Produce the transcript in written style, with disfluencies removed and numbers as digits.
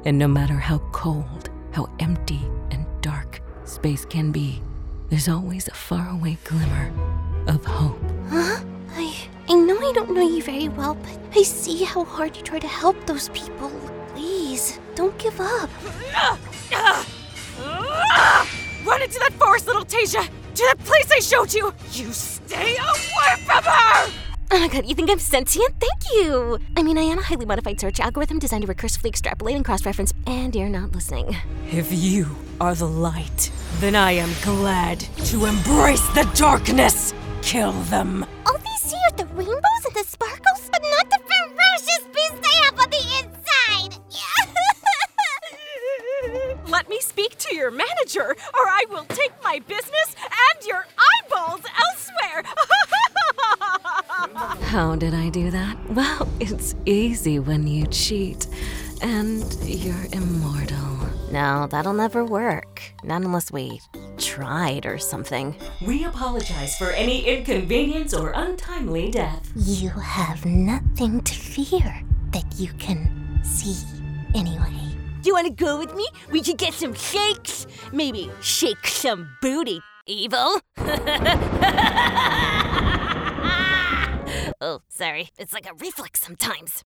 And no matter how cold, how empty and dark space can be, there's always a faraway glimmer of hope. Huh? I know I don't know you very well, but I see how hard you try to help those people. Please, don't give up. Run into that forest, little Tasia! To that place I showed you! You stay away from her! Oh my god, you think I'm sentient? Thank you! I mean, I am a highly modified search algorithm designed to recursively extrapolate and cross-reference, and you're not listening. If you are the light, then I am glad to embrace the darkness! Kill them! All these see are the rainbows and the sparkles, but not the ferocious beast they have on the inside! Let me speak to your manager, or I will take my business and your eyeballs elsewhere! How did I do that? Well, it's easy when you cheat. And you're immortal. No, that'll never work. Not unless we tried or something. We apologize for any inconvenience or untimely death. You have nothing to fear that you can see anyway. You wanna go with me? We could get some shakes. Maybe shake some booty, evil. Oh, sorry. It's like a reflex sometimes.